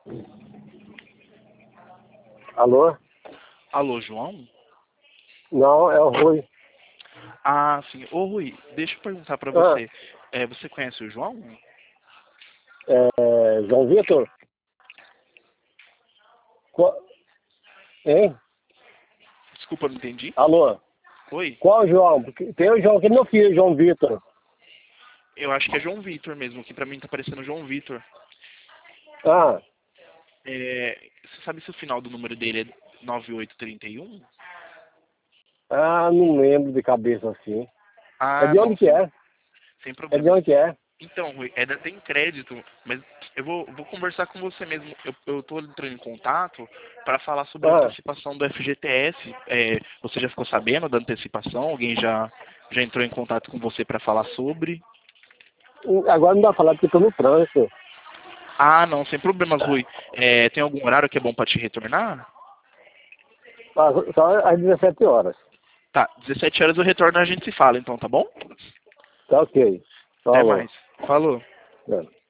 Alô? Alô, João? Não, é o Rui. Ah, sim. Ô, Rui, deixa eu perguntar pra Ah, você. Você conhece o João? João Vitor? Qual... Hein? Desculpa, não entendi. Alô? Oi? Qual João? Porque tem o João que é meu filho, João Vitor. Eu acho que é João Vitor mesmo, que pra mim tá parecendo João Vitor. Ah, Você sabe se o final do número dele é 9831? não lembro de cabeça assim. É Ah, de não, onde que sim. é? Sem É de problemas. onde que é? Então, Rui, tem crédito, mas eu vou conversar com você mesmo. Eu tô entrando em contato para falar sobre a Ah, antecipação do FGTS. Você já ficou sabendo da antecipação? Alguém já entrou em contato com você para falar sobre? agora não dá pra falar porque eu tô no trânsito. Ah, não, sem problemas, Rui. Tem algum horário que é bom para te retornar? Só às 17 horas. Tá, 17 horas eu retorno e a gente se fala, então, tá bom? Tá ok. Até Falou. mais. Falou. É.